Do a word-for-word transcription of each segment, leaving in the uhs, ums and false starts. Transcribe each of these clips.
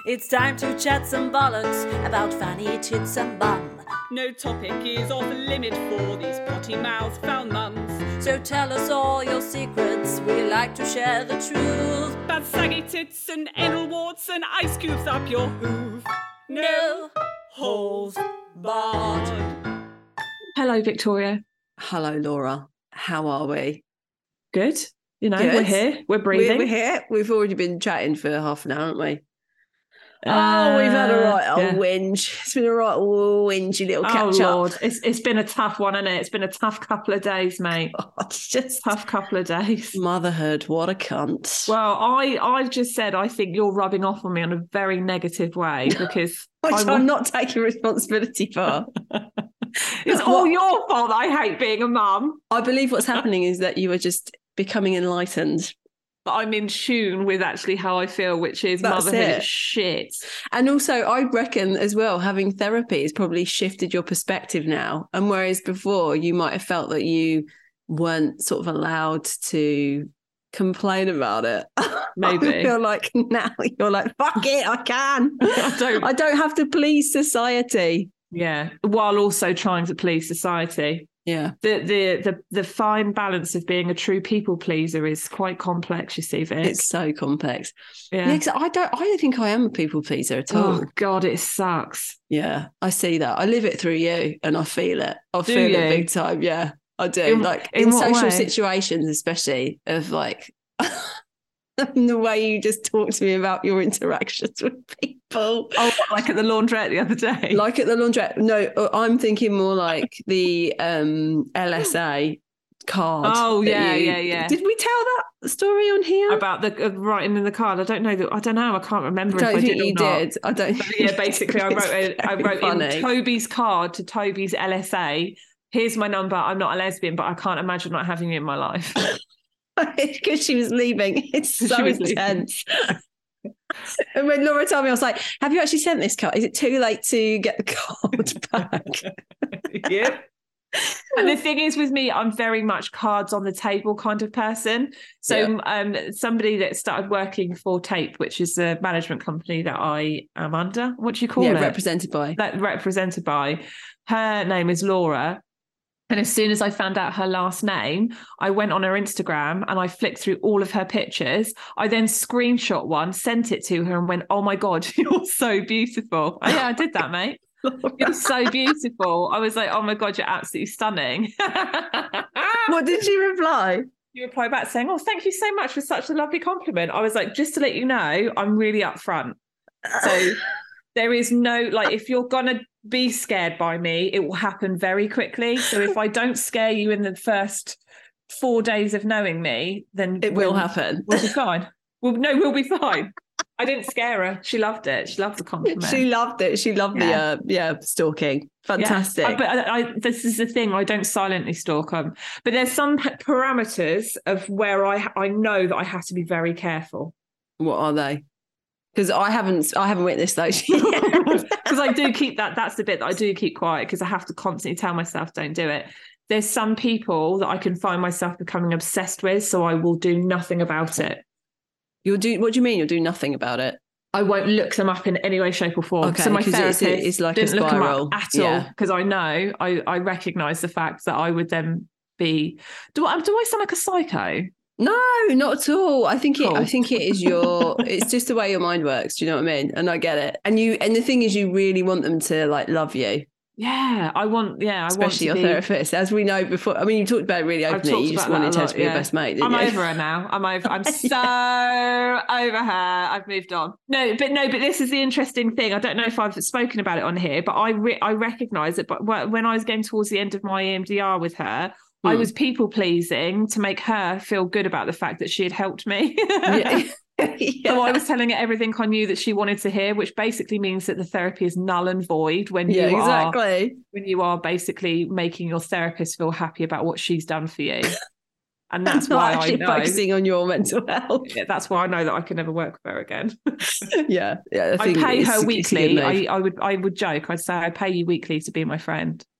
It's time to chat some bollocks about fanny tits and bum. No topic is off limit for these potty-mouthed foul mums. So tell us all your secrets, we like to share the truth. Bad saggy tits and anal warts and ice cubes up your hoof. No holes barred. Hello, Victoria. Hello, Laura. How are we? Good. You know, Good. we're here. We're breathing. We're, we're here. We've already been chatting for half an hour, haven't we? Oh, we've had a right old yeah. whinge. It's been a right old whingy little Oh, catch up. Lord. It's, it's been a tough one, hasn't it? It's been a tough couple of days, mate. Oh, it's just Tough couple of days. motherhood. What a cunt. Well, I, I've just said I think you're rubbing off on me in a very negative way because Which I I'm wa- not taking responsibility for. it's all your fault that I hate being a mum. I believe what's happening is that you are just becoming enlightened. But I'm in tune with actually how I feel, which is That's motherhood it. is shit. And also, I reckon as well, having therapy has probably shifted your perspective now. And whereas before you might have felt that you weren't sort of allowed to complain about it. Maybe. I feel like now you're like, fuck it, I can. I don't. I don't have to please society. Yeah, while also trying to please society. Yeah. The, the the the fine balance of being a true people pleaser is quite complex, you see, Vic. It's so complex. yeah. Yeah, 'cause I don't I don't think I am a people pleaser at all. Oh God, it sucks. Yeah, I see that. I live it through you and I feel it. I Do feel you? it big time. Yeah, I do. In- like in in, what social way? situations, especially of like the way you just talk to me about your interactions with people. Oh, like at the laundrette the other day. Like at the laundrette. No, I'm thinking more like the um, L S A card. Oh, that yeah, you- yeah, yeah. Did we tell that story on here? About the uh, writing in the card. I don't know that. I don't know. I can't remember I don't if I think did you or not. did. I don't. But yeah, basically, I It's wrote a, I very wrote funny. in Toby's card to Toby's L S A. Here's my number. I'm not a lesbian, but I can't imagine not having you in my life. Because she was leaving. It's She so was leaving. intense. And when Laura told me, I was like, have you actually sent this card? Is it too late to get the card back? Yeah. And the thing is with me, I'm very much cards on the table kind of person. So Yeah. um, somebody that started working for Tape, which is a management company that I am under. What do you call Yeah, it? represented by. That represented by. Her name is Laura. And as soon as I found out her last name, I went on her Instagram and I flicked through all of her pictures. I then screenshot one, sent it to her and went, oh my God, you're so beautiful. Oh, yeah, I did that, mate. You're so beautiful. I was like, oh my God, you're absolutely stunning. What did she reply? You reply back saying, oh, thank you so much for such a lovely compliment. I was like, just to let you know, I'm really upfront. So there is no, like, if you're going to be scared by me, it will happen very quickly. So if I don't scare you in the first four days of knowing me, then It will we'll, happen. we'll be fine. Well, no, we'll be fine. I didn't scare her. She loved it. She loved the compliment. She loved it. She loved Yeah. the uh, yeah stalking. Fantastic. Yeah. I- but I, I, this is the thing. I don't silently stalk them. But there's some p- parameters of where I I know that I have to be very careful. What are they? Because I haven't I haven't witnessed those. Because I do keep that. That's the bit that I do keep quiet because I have to constantly tell myself don't do it. There's some people that I can find myself becoming obsessed with, so I will do nothing about it. You'll do. What do you mean? You'll do nothing about it? I won't look them up in any way, shape, or form. Okay, so my 'cause therapist it's- it's like a didn't look them spiral. up at all Yeah. because I know I I recognise the fact that I would then be. Do I do I sound like a psycho? No, not at all. I think it. Cool. I think it is your. It's just the way your mind works. Do you know what I mean? And I get it. And you. And the thing is, you really want them to like love you, Yeah, I want. Yeah, I especially your want to be, therapist, as we know before. I mean, you talked about it really I've openly. talked You just about that wanted a her lot, to be your yeah. best mate. Didn't I'm you? over her now. I'm over. I'm so over her. I've moved on. No, but no, but this is the interesting thing. I don't know if I've spoken about it on here, but I re- I recognise it. But when I was getting towards the end of my E M D R with her, I Hmm. was people pleasing to make her feel good about the fact that she had helped me. Yeah. So I was telling her everything I knew that she wanted to hear, which basically means that the therapy is null and void when Yeah, you are exactly. when you are basically making your therapist feel happy about what she's done for you. And that's Not why I actually know. focusing on your mental health. Yeah, that's why I know that I can never work with her again. Yeah, yeah. I, I think pay it's- her it's a good weekly. move. I, I would I would joke. I'd say I pay you weekly to be my friend.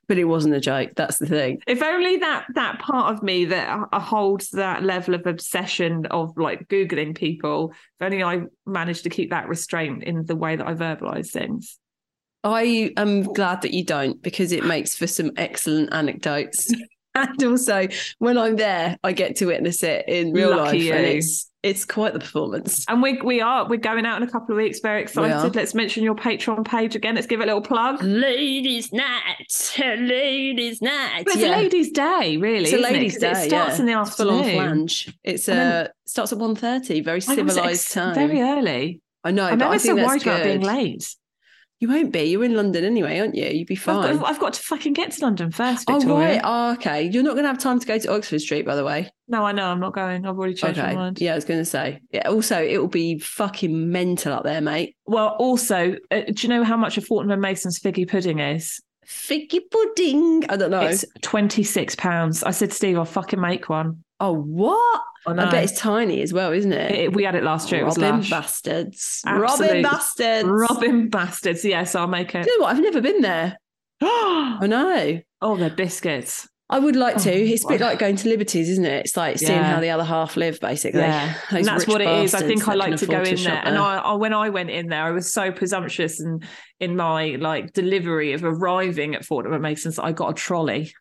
But it wasn't a joke. That's the thing. If only that that part of me that uh, holds that level of obsession of like Googling people, if only I managed to keep that restraint in the way that I verbalise things. I am glad that you don't, because it makes for some excellent anecdotes. And also, when I'm there, I get to witness it in real Lucky life, you. and it's it's quite the performance. And we we are we're going out in a couple of weeks. Very excited. Let's mention your Patreon page again. Let's give it a little plug. Ladies' night, ladies' night. But it's Yeah. a ladies' day, really. It's a isn't ladies' it? 'Cause day. It starts yeah. in the It's full on afternoon. flange. It's And uh then- starts at one thirty. Very I know, it's civilized ex- time. Very early. I know, I'm but I never think so that's worried about being good. late. You won't be. You're in London anyway, aren't you? You'd be I've fine. got, I've got to fucking get to London first, Oh, Victoria. right. Oh, okay. You're not going to have time to go to Oxford Street, by the way. No, I know. I'm not going. I've already changed Okay. my mind. Yeah, I was going to say. Yeah. Also, it will be fucking mental up there, mate. Well, also, uh, do you know how much a Fortnum and Mason's figgy pudding is? Figgy pudding. I don't know. It's twenty-six pounds. I said, Steve, I'll fucking make one. Oh, what? I know. I bet it's tiny as well, isn't it? It- we had it last year. It was Robin lush. bastards. Absolute Robin bastards. Robin bastards. Yes, I'll make it. You know what? I've never been there. oh, I know. they're biscuits. I would like to. Oh, It's a bit wow. like going to Liberties, isn't it? It's like seeing Yeah. how the other half live, basically. Yeah, Those and that's rich what it is. I bastards think I that like can to go afford in shop there, and I, I when I went in there, I was so presumptuous and in my like delivery of arriving at Fortnum and Mason's, that I got a trolley.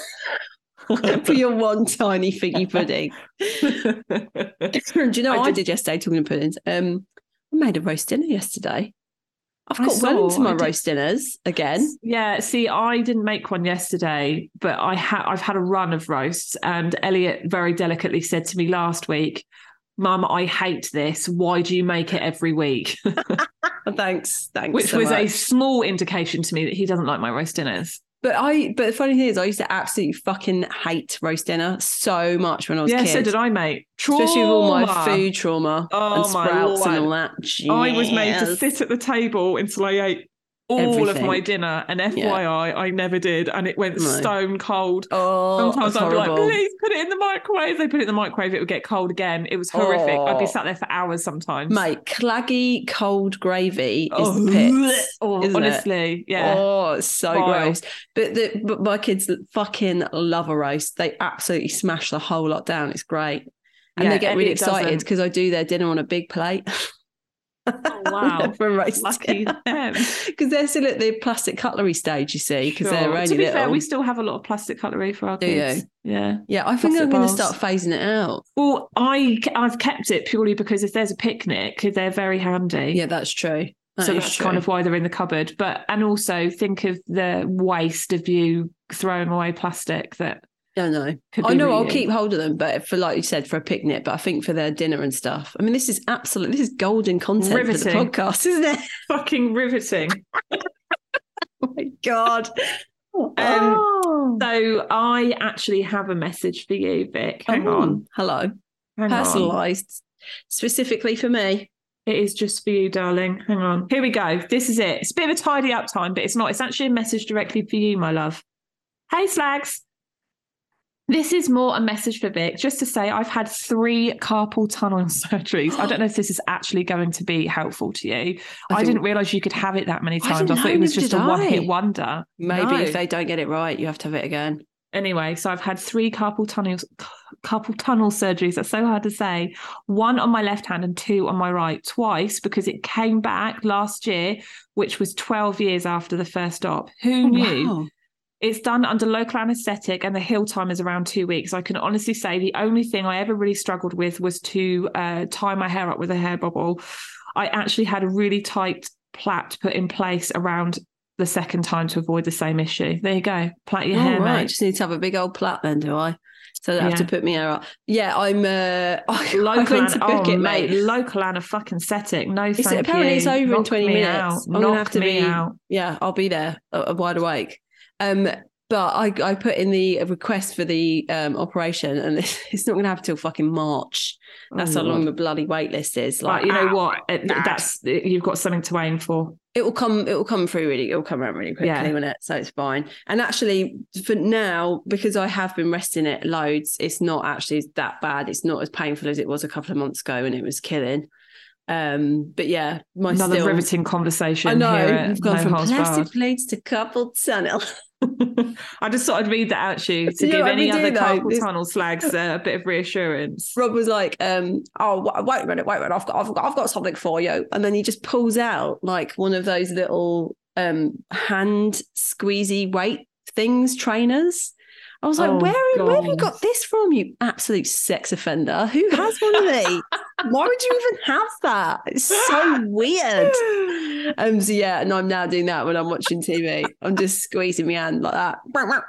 for your one tiny figgy pudding. Do you know I what I did- did yesterday talking of puddings? Um, I made a roast dinner yesterday. I've I got well saw, into my I did- roast dinners again. Yeah, see, I didn't make one yesterday, but I ha- I've had a run of roasts, and Elliot very delicately said to me last week, "Mum, I hate this. Why do you make it every week?" Thanks, thanks. Which so was a much. small indication to me that he doesn't like my roast dinners. But I. But the funny thing is, I used to absolutely fucking hate roast dinner so much when I was a Yeah, kid. so did I, mate. Trauma. Especially with all my food trauma Oh, and my sprouts and Lord. all that. I was made to Yes. sit at the table until I ate all of Everything. my dinner, and F Y I, I never did, and it went No. stone cold. Oh, Sometimes that's I'd be like, horrible. please put it in the microwave. They put it in the microwave, it would get cold again. It was horrific. I'd be Oh. sat there for hours sometimes. Mate, claggy cold gravy is Oh, the pits. oh, isn't it? honestly, yeah. Oh, it's so Vile. gross. But the but my kids fucking love a roast. They absolutely smash the whole lot down. It's great. And Yeah, they get really Elliot excited doesn't. because I do their dinner on a big plate. Oh, wow. For roast Lucky them. Because they're still at the plastic cutlery stage, you see, because they're Sure. only To be little. fair, we still have a lot of plastic cutlery for our Do kids. Yeah. yeah, I think plastic I'm going to bowls. start phasing it out. Well, I I've kept it purely because if there's a picnic, they're very handy. Yeah, that's true. That so is that's true. kind of why they're in the cupboard. But and also think of the waste of you throwing away plastic that I know. could I be know I'll reused. keep hold of them, but for like you said, for a picnic, but I think for their dinner and stuff. I mean, this is absolute, this is golden content for Riveting. the podcast, isn't it? fucking riveting. Oh my God. Um, oh. So I actually have a message for you, Vic. Hang Oh, on. Hello. Hang on. Personalised specifically for me. It is just for you, darling. Hang on. Here we go. This is it. It's a bit of a tidy up time, but it's not. It's actually a message directly for you, my love. Hey, Slags. This is more a message for Vic, just to say I've had three carpal tunnel surgeries. I don't know if this is actually going to be helpful to you. I, I think- didn't realise you could have it that many I times. I, didn't thought know, it was neither just a did I. one-hit wonder. Maybe No. if they don't get it right, you have to have it again. Anyway, so I've had three carpal tunnel carpal tunnel surgeries. That's so hard to say. One on my left hand and two on my right, twice because it came back last year, which was twelve years after the first op. Who knew? Wow. It's done under local anaesthetic and the heal time is around two weeks. I can honestly say the only thing I ever really struggled with was to uh, tie my hair up with a hair bobble. I actually had a really tight plait put in place around the second time to avoid the same issue. There you go. Plait your Oh, hair, right. mate. Just need to have a big old plait then, do I? So I don't have to Yeah. put my hair up. Yeah, I'm. Uh, I, Local I went to an- book oh, it, mate. mate. Local and a fucking setting. No, It's, thank apparently you. it's over in Knock twenty me minutes. out. I'm gonna Knock have to me be. out. Yeah, I'll be there, uh, wide awake. Um, but I, I put in the request for the um, operation, and it's, it's not going to happen till fucking March. That's Oh, how long Lord. the bloody wait list is. But Like, you know ah, what? It- That's you've got something to aim for. it will come. It will come through really. It will come around really quickly, Yeah. won't it? So it's fine. And actually, for now, because I have been resting it loads, it's not actually that bad. It's not as painful as it was a couple of months ago when it was killing. Um, but yeah, my Another still, riveting conversation. I know here at we've gone No from Holds plastic Barred. plates to carpal tunnel. I just thought I'd read that out to you to You know give what any we do, other though? carpal This- tunnel slags uh, a bit of reassurance. Rob was like, um, "Oh, wa- wait a minute, wait a minute, I've got, I've got, I've got something for you." And then he just pulls out like one of those little um hand squeezy weight things, trainers. I was like, Oh, where, where have you God. got this from, you absolute sex offender? Who has one of these? Why would you even have that? It's so weird. Um, so yeah, and I'm now doing that when I'm watching T V. I'm just squeezing my hand like that.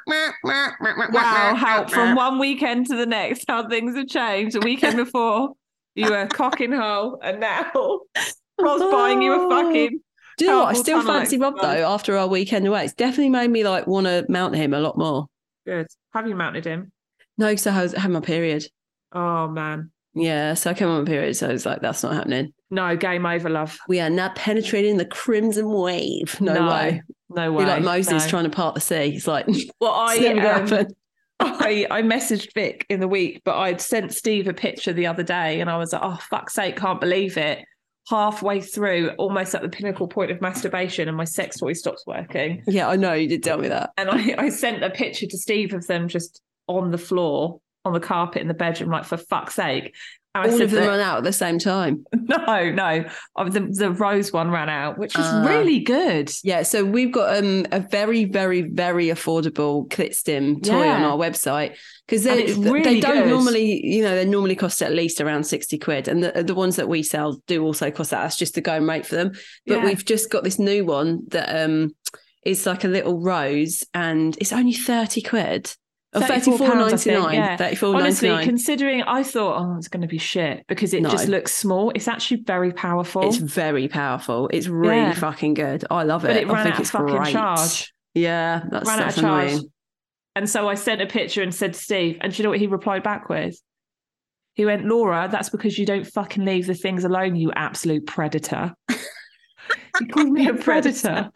Wow, how from one weekend to the next, how things have changed. The weekend before, you were cocking hole, and now Rob's buying you a fucking. Do you know what? I carpal still tunnel fancy Rob exercise. though. After our weekend away, it's definitely made me like want to mount him a lot more. Good. Have you mounted him? No, because I was- I had my period. Oh man, Yeah, so I came on my period, so I was like, that's not happening. no, game over, love. We are not penetrating the crimson wave. No, No, way. No Be way. like Moses no. trying to part the sea. He's like, Well, I it's never gonna um, happen. I, I messaged Vic in the week, but I'd sent Steve a picture the other day and I was like, oh, fuck's sake, can't believe it. Halfway through, almost at the pinnacle point of masturbation, and my sex toy stops working. Yeah, I know you did tell me that. And I, I sent a picture to Steve of them just on the floor, on the carpet in the bedroom, like, for fuck's sake. And I All said of them that- run out at the same time. No, no. Oh, the, the rose one ran out, which was Ah. really good. Yeah, so we've got um, a very, very, very affordable clit stim toy Yeah. on our website because And they, it's they really don't good. normally, you know, they normally cost at least around sixty quid. And the, the ones that we sell do also cost that. That's just the going rate for them. But Yeah. we've just got this new one that um, is like a little rose and it's only thirty quid. Or thirty-four thirty-four pounds, I think, ninety-nine. yeah. thirty-four Honestly, ninety-nine. considering I thought, oh, it's going to be shit because it No. just looks small. It's actually very powerful. It's very powerful. It's really Yeah. fucking good. I love it. but it I ran think out of it's fucking great. charge. Yeah, that's, ran out that's of charge. annoying. And so I sent a picture and said to Steve, and do you know what he replied back with? He went, Laura, that's because you don't fucking leave the things alone, you absolute predator. He called me a predator.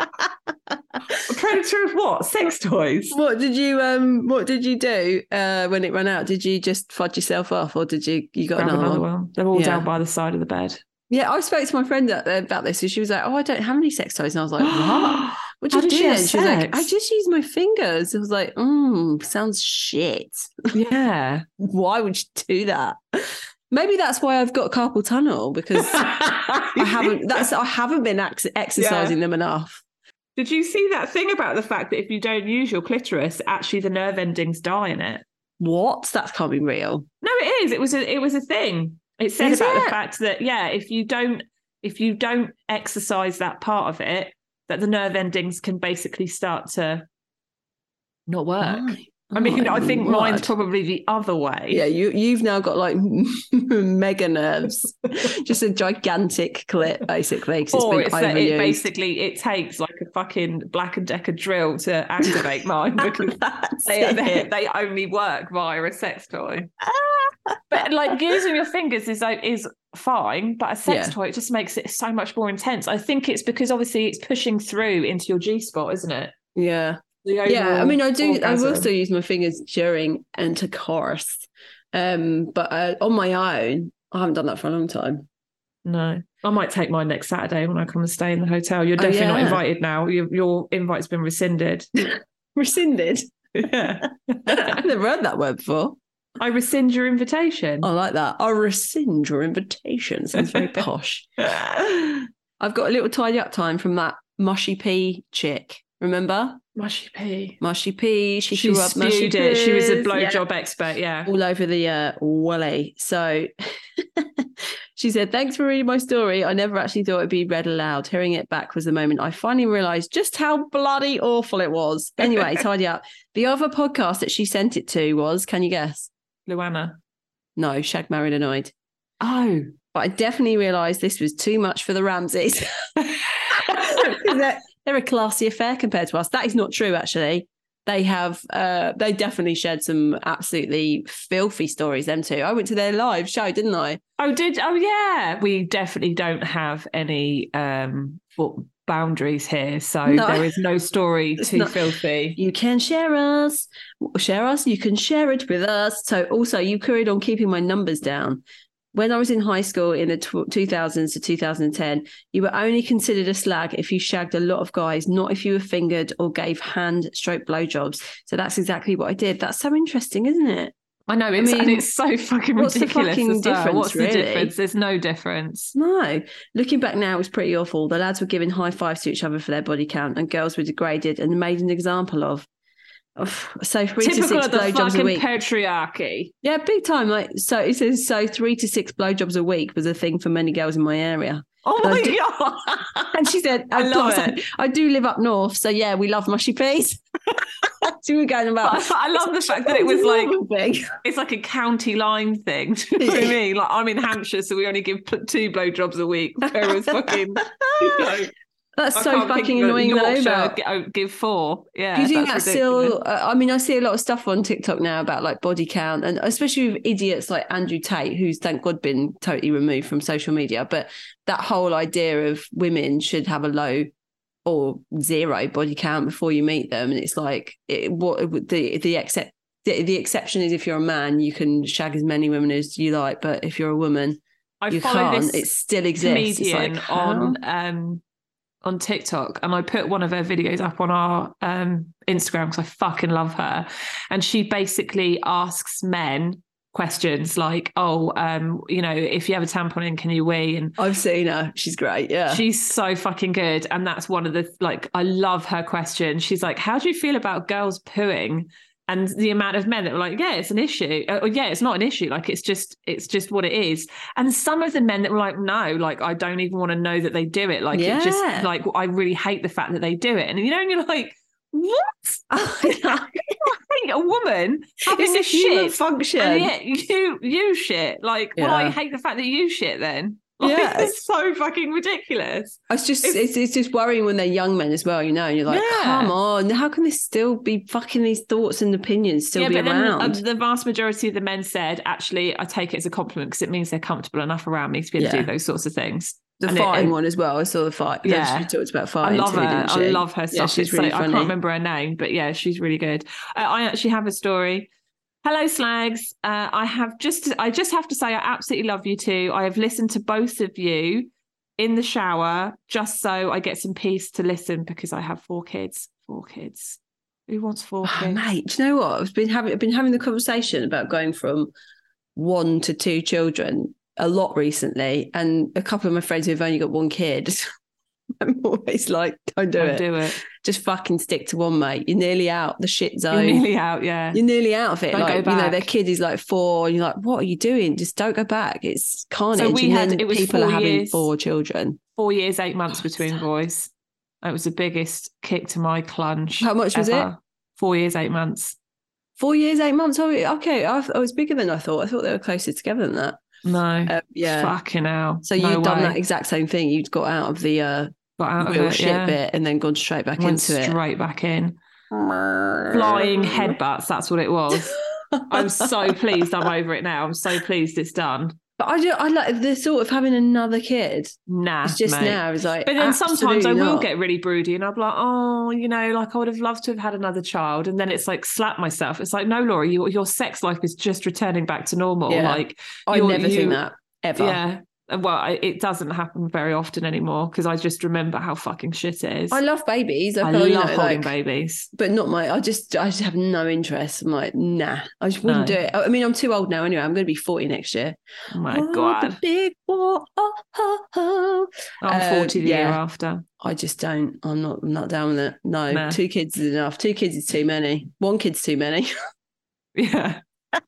A predator of what? Sex toys? What did you um? What did you do uh, when it ran out? Did you just fudge yourself off, or did you you got Grab another, another one? one. They're all Yeah. down by the side of the bed. Yeah, I spoke to my friend out there about this, and she was like, "Oh, I don't have any sex toys," and I was like, "What? What How do you did she do?" have And she was like, sex? "I just use my fingers." I was like, "Mm, sounds shit. Yeah. Why would you do that?" Maybe that's why I've got carpal tunnel because I haven't. That's I haven't been ex- exercising them enough. Did you see that thing about the fact that if you don't use your clitoris, actually the nerve endings die in it? What? That can't be real. No, it is. It was a it was a thing. It said Is about it? the fact that, yeah, if you don't if you don't exercise that part of it, that the nerve endings can basically start to not work. Right. I mean, Oh, I think my mine's word. probably the other way. Yeah, you you've now got like mega nerves, just a gigantic clit basically. 'Cause it's Or been it's that overused. it basically it takes like a fucking Black and Decker drill to activate mine because That's they, they it. they only work via a sex toy. But like using your fingers is like, is fine, but a sex Yeah. toy, it just makes it so much more intense. I think it's because obviously it's pushing through into your G spot, isn't it? Yeah, The yeah. I overall mean, I do. I will orgasm. still use my fingers during intercourse, um, but uh, on my own, I haven't done that for a long time. No, I might take mine next Saturday when I come and stay in the hotel. You're Oh, definitely not yeah. invited now. Your, your invite's been rescinded. Rescinded. Yeah. I've never heard that word before. I rescind your invitation. I like that. I rescind your invitation. Sounds very posh. I've got a little tidy up time from that mushy pea chick. Remember? Mushy pea. Mushy pea. She, She threw up mushy spewed it. She was a peas. Yeah. blowjob expert. Yeah. All over the uh, welly. So she said, "Thanks for reading my story. I never actually thought it'd be read aloud. Hearing it back was the moment I finally realised just how bloody awful it was." Anyway, tidy up. The other podcast that she sent it to was, can you guess? Luana. No, Shag, Married, Annoyed. Oh. But I definitely realised this was too much for the Ramseys. they're, they're a classy affair compared to us. That is not true, actually. They have, uh, they definitely shared some absolutely filthy stories, them too. I went to their live show, didn't I? Oh, did oh yeah. We definitely don't have any um boundaries here, so No. there is no story It's too not- filthy. You can share us, share us. You can share it with us. So also, you carried on keeping my numbers down. when I was in high school in the tw- two thousands to two thousand ten, you were only considered a slag if you shagged a lot of guys, not if you were fingered or gave hand stroke blowjobs. So that's exactly what I did. That's so interesting, isn't it? I know, it's, I mean, and it's so fucking what's the ridiculous. fucking as well. difference, What's the really? difference? There's no difference. No. Looking back now, it was pretty awful. The lads were giving high fives to each other for their body count, and girls were degraded and made an example of. Of, so three Typical to six of the blowjobs a fucking week. patriarchy. Yeah, big time. Like, so it says so three to six blowjobs a week was a thing for many girls in my area. Oh And my I do- God. And she said, I of love course, it. I, I do live up north, so yeah, we love mushy peas. So we were going about. I, I love the fact that it was like big. it's like a county line thing. Do you know what I mean? Like I'm in Hampshire, so we only give p- two blowjobs a week. Whereas fucking, you know, That's I so can't think fucking of a annoying though. Yorkshire, About, g- oh, give four. Yeah, do you think that's that's ridiculous. still? Uh, I mean, I see a lot of stuff on TikTok now about like body count, and especially with idiots like Andrew Tate, who's thank God been totally removed from social media. But that whole idea of women should have a low or zero body count before you meet them, and it's like it, what the the except the, the exception is if you're a man, you can shag as many women as you like, but if you're a woman, I you follow can't. this It still exists. It's comedian like, how? on um on TikTok, and I put one of her videos up on our um Instagram because I fucking love her, and she basically asks men questions like, oh, um, you know, if you have a tampon in, can you wee? And I've seen her. She's great. Yeah. she's so fucking good. And that's one of the, like, I love her question. She's like, how do you feel about girls pooing? And the amount of men that were like, yeah, it's an issue. Uh, yeah, it's not an issue. Like, it's just, it's just what it is. And some of the men that were like, no, like, I don't even want to know that they do it. Like, Yeah. it just, like, I really hate the fact that they do it. And, you know, and you're like, what? I hate a woman having It's a a human shit. function. And yet you, you shit. Like, well, I Yeah. hate the fact that you shit then. Like, Yeah. it's so fucking ridiculous. It's just It's- it's, it's just worrying when they're young men as well, you know. And you're like, Yeah. come on, how can this still be fucking these thoughts and opinions still yeah, be but then uh, around? the vast majority of the men said, actually, I take it as a compliment because it means they're comfortable enough around me to be able to Yeah. do those sorts of things. the and it- fighting and- one as well. I saw the fight. Yeah. She talked about I fighting love too, her. didn't I she? love her stuff. Yeah, she's It's really so- I funny. can't remember her name, but yeah, she's really good. Uh, I actually have a story. Hello, slags. Uh, I have just, I just have to say, I absolutely love you too. I have listened to both of you in the shower just so I get some peace to listen because I have four kids. Four kids. Who wants four Oh, kids? mate, do you know what? I've been having I've been having the conversation about going from one to two children a lot recently, and a couple of my friends who've only got one kid. I'm always like, don't do Don't it. do it. Just fucking stick to one, mate. You're nearly out the shit zone. You're nearly out, yeah. You're nearly out of it. Don't like, go you know, back. their kid is like four, and you're like, what are you doing? Just don't go back. It's carnage. we and had- then it was people are four having years. four children. Four years, eight months God, between so- boys. That was the biggest kick to my clunge. How much was it? ever. Four years, eight months. Four years, eight months. Oh, okay. I, I was bigger than I thought. I thought they were closer together than that. No. Uh, yeah. Fucking hell. So No you'd done way. that exact same thing. You'd got out of the uh, Got out of real it, shit yeah. bit and then gone straight back Went into straight back in. it. Flying headbutts, that's what it was. I'm so pleased I'm over it now. I'm so pleased it's done. But I do. I like the thought of having another kid. Nah, It's just mate. now. It's like, But then sometimes I absolutely will not. get really broody and I'll be like, oh, you know, like I would have loved to have had another child. And then it's like slap myself. It's like, no, Laura, your your sex life is just returning back to normal. Yeah. Like I you're- never you- think that ever. Yeah. Well, I, it doesn't happen very often anymore because I just remember how fucking shit it is. I love babies. I, I feel, love you know, holding like, babies. but not my. I just, I just have no interest. I'm like, nah, I just wouldn't No. do it. I mean, I'm too old now. Anyway, I'm going to be forty next year. Oh my Oh, the God. big war. Oh, oh, oh. I'm Uh, forty the year yeah. after. I just don't. I'm not. I'm not down with it. No, Nah. two kids is enough. Two kids is too many. One kid's too many. Yeah.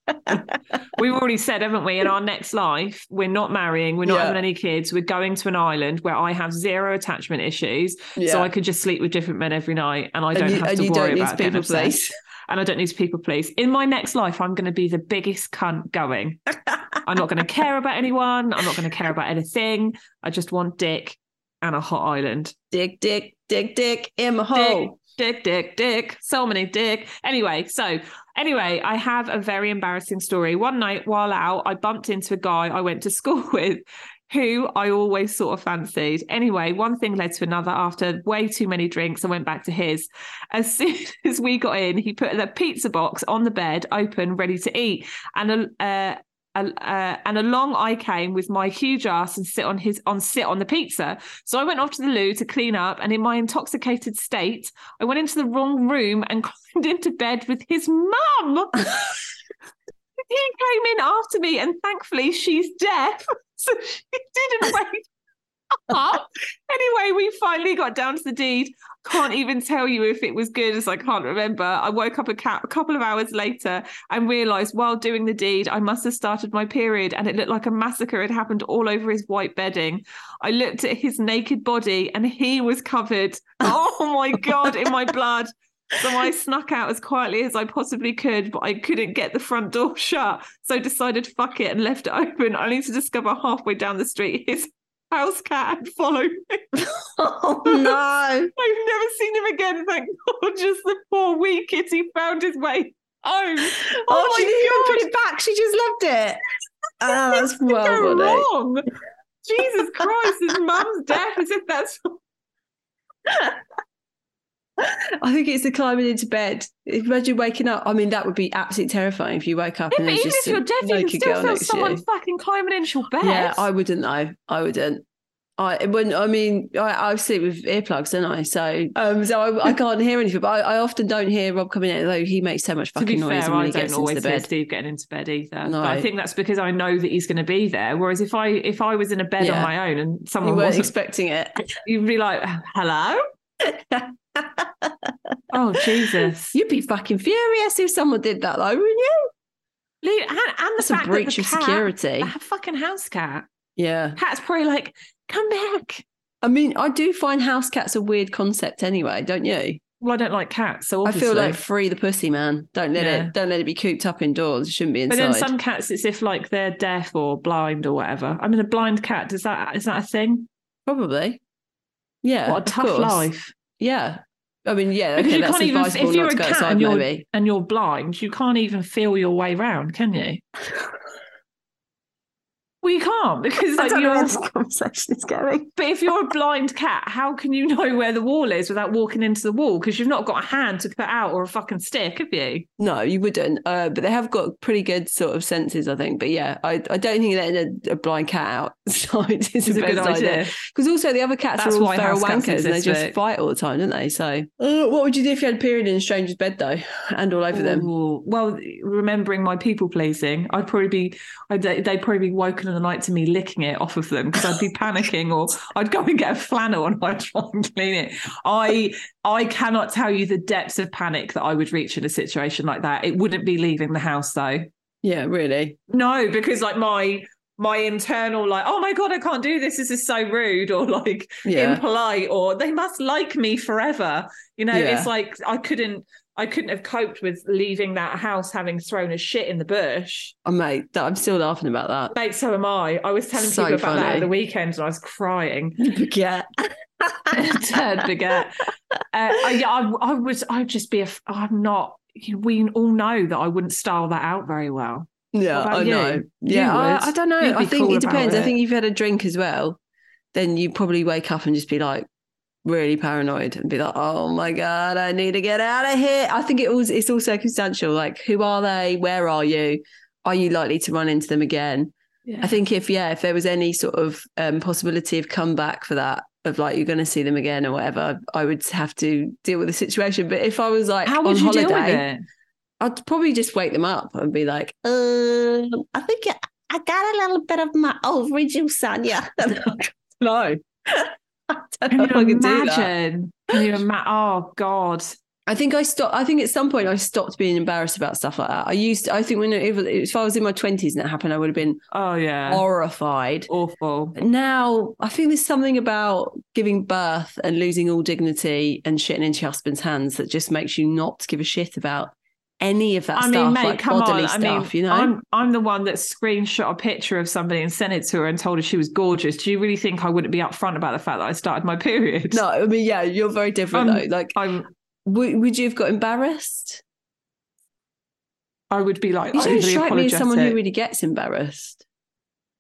We've already said, haven't we, in our next life, we're not marrying, we're not Yeah. having any kids, we're going to an island where I have zero attachment issues. Yeah. So I could just sleep with different men every night and I don't and you, have and to you worry don't need about getting people obsessed. please. And I don't need to people please. In my next life, I'm going to be the biggest cunt going. I'm not going to care about anyone. I'm not going to care about anything. I just want dick and a hot island. Dick, dick, dick, dick in my hole. Dick, dick, dick. So many dick. Anyway, so anyway, I have a very embarrassing story. One night while out, I bumped into a guy I went to school with who I always sort of fancied. Anyway, one thing led to another. After way too many drinks, I went back to his. As soon as we got in, he put the pizza box on the bed, open, ready to eat. And uh, uh, uh, and along I came with my huge ass and sit on his on sit on the pizza. So I went off to the loo to clean up, and in my intoxicated state, I went into the wrong room and climbed into bed with his mum. He came in after me, and thankfully she's deaf, so she didn't wake up. Anyway, we finally got down to the deed. Can't even tell you if it was good, as I can't remember. I woke up a, ca- a couple of hours later and realised while doing the deed, I must have started my period, and it looked like a massacre had happened all over his white bedding. I looked at his naked body, and he was covered, oh my God, in my blood. So I snuck out as quietly as I possibly could, but I couldn't get the front door shut. So I decided, fuck it, and left it open, only to discover halfway down the street his house cat had followed me. Oh no. I've never seen him again, thank God. Just the poor wee kitty found his way home. Oh, Oh, she didn't even my put it back. She just left it. Oh, that's God. well Go buddy. wrong. Jesus Christ, his mum's deaf, as if that's... I think it's the climbing into bed. Imagine waking up. I mean, that would be absolutely terrifying if you woke up Yeah, and but there's even just if you're a deaf, you can naked still girl feel next to someone you. fucking climbing into your bed. Yeah, I wouldn't know. I wouldn't. I when I mean I, I sleep with earplugs, don't I? So um, so I, I can't hear anything. But I, I often don't hear Rob coming in, although he makes so much To be fucking noise fair, when I he don't gets into always the hear bed. Steve getting into bed either. No. But I think that's because I know that he's going to be there. Whereas if I if I was in a bed Yeah. on my own and You someone weren't wasn't, expecting it. you'd be like, "Hello." Oh Jesus! You'd be fucking furious if someone did that, though, wouldn't you? Lee- And, and the That's a fact breach that of the cat, security. that fucking house cat, Yeah. cat's probably like, "Come back." I mean, I do find house cats a weird concept anyway, don't you? Well, I don't like cats, so obviously. I feel like free the pussy, man. Don't let Yeah. it. Don't let it be cooped up indoors. It shouldn't be But inside. then some cats, it's if like they're deaf or blind or whatever. I mean, a blind cat, does that is that a thing? Probably. Yeah. What a of tough course. life. Yeah. I mean, yeah. Because Okay, you that's can't even, advisable if you're not a to go cat outside, and you're maybe. and you're blind, you can't even feel your way round, can you? Well, you can't because I like don't know you're. where this conversation is going. But if you're a blind cat, how can you know where the wall is without walking into the wall? Because you've not got a hand to put out or a fucking stick, have you? No, you wouldn't. Uh, but they have got pretty good sort of senses, I think. But yeah, I, I don't think letting a, a blind cat outside is It's the a good best idea. idea. Because also the other cats That's are all why feral house cats wankers and they exist, just Vic. fight all the time, don't they? So uh, what would you do if you had a period in a stranger's bed though, and all over them? Ooh. Well, remembering my people pleasing, I'd probably be, I'd, they'd probably be woken in the night to me licking it off of them because I'd be panicking, or I'd go and get a flannel and I'd try and clean it. I I cannot tell you the depths of panic that I would reach in a situation like that. It wouldn't be leaving the house though. Yeah, really. No, because like my my internal like, oh my God, I can't do this. This is so rude, or like Yeah. impolite, or they must like me forever. You know, Yeah. it's like I couldn't I couldn't have coped with leaving that house having thrown a shit in the bush. Oh, mate, that- I'm still laughing about that. Mate, so am I. I was telling So people about that funny. at the weekend and I was crying. Yeah. Turd baguette. Uh, I, yeah, I, I would. I'd just be. A, I'm not. We all know that I wouldn't style that out very well. Yeah, What about I you? know. You Yeah, I, would. I don't know. You'd be I think cool it about depends. I it. think if you've had a drink as well, then you probably wake up and just be like really paranoid and be like, oh my God, I need to get out of here. I think it was it's all circumstantial. Like, who are they? Where are you? Are you likely to run into them again? Yeah. I think if, yeah, if there was any sort of um, possibility of comeback for that, of like you're going to see them again or whatever, I would have to deal with the situation. But if I was like How on would you holiday, deal with it? I'd probably just wake them up and be like, um, I think I- I got a little bit of my ovary juice on you. No. I don't Can know you if I can do that. imagine? Can you imagine? Oh God. I think I stopped. I think at some point I stopped being embarrassed about stuff like that. I used to, I think when it, if, if I was in my twenties and it happened, I would have been Oh yeah. horrified. Awful. Now, I think there's something about giving birth and losing all dignity and shitting into your husband's hands that just makes you not give a shit about any of that I stuff, mean, mate, like come bodily on. I stuff, mean, you know? I'm I'm the one that screenshot a picture of somebody and sent it to her and told her she was gorgeous. Do you really think I wouldn't be upfront about the fact that I started my period? No, I mean, yeah, you're very different Um, though. Like, I'm. w- would you have got embarrassed? I would be like You don't overly strike me apologetic. as someone who really gets embarrassed.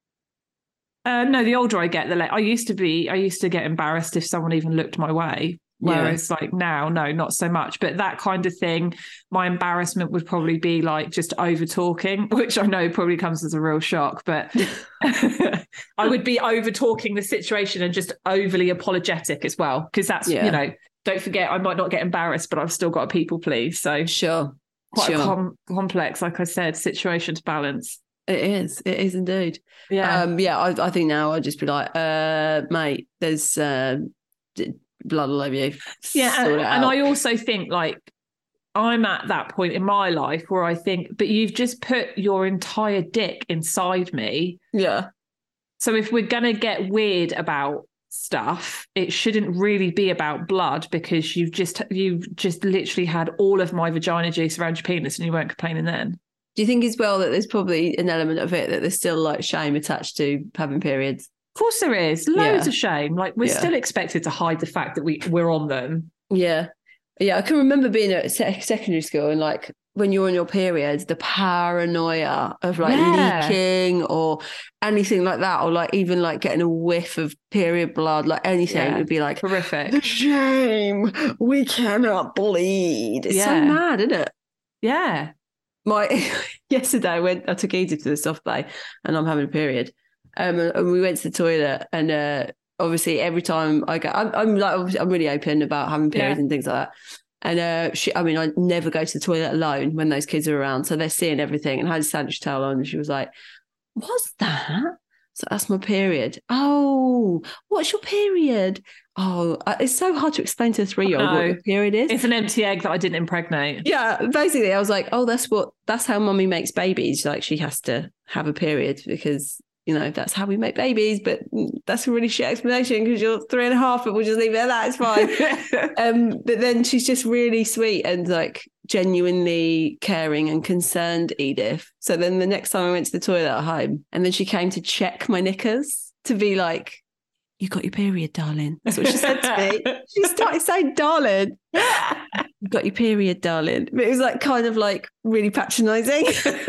Uh, no, the older I get, the less I used to be. I used to get embarrassed if someone even looked my way. Whereas yeah. like now, no, not so much. But that kind of thing, my embarrassment would probably be like just over talking, which I know probably comes as a real shock. But I would be over talking the situation and just overly apologetic as well. Because that's, yeah. you know, don't forget, I might not get embarrassed, but I've still got to people please. So sure. Quite sure. a com- complex, like I said, situation to balance. It is. It is indeed. Yeah. Um, yeah, I, I think now I'd just be like, uh, mate, there's uh, blood all over you. Yeah. And, and I also think like I'm at that point in my life where I think, but you've just put your entire dick inside me. Yeah. So if we're going to get weird about stuff, it shouldn't really be about blood because you've just, you've just literally had all of my vagina juice around your penis and you weren't complaining then. Do you think as well that there's probably an element of it that there's still like shame attached to having periods? Of course there is. Loads yeah. of shame. Like we're yeah. still expected to hide the fact that we, we're on them. Yeah. Yeah. I can remember being at secondary school and like when you're on your periods, the paranoia of like yeah. leaking or anything like that, or like even like getting a whiff of period blood, like anything yeah. would be like horrific. The shame. We cannot bleed. It's yeah. so mad, isn't it? Yeah. My yesterday I went I took Edith to the soft play and I'm having a period. Um, and we went to the toilet and uh, obviously every time I go, I'm, I'm like I'm really open about having periods yeah. and things like that. And uh, she, I mean, I never go to the toilet alone when those kids are around, so they're seeing everything. And I had a sandwich towel on, and she was like, "What's that?" So that's my period. Oh, what's your period? Oh, it's so hard to explain to a three-year-old no. what your period is. It's an empty egg that I didn't impregnate. Yeah, basically, I was like, "Oh, that's what. That's how mummy makes babies. Like she has to have a period because." You know, that's how we make babies, but that's a really shit explanation because you're three and a half, but we'll just leave it at that. It's fine. um, but then she's just really sweet and like genuinely caring and concerned, Edith. So then the next time I went to the toilet at home and then she came to check my knickers to be like, you got your period, darling. That's what she said to me. She started saying, darling. You got your period, darling. But it was like kind of like really patronising.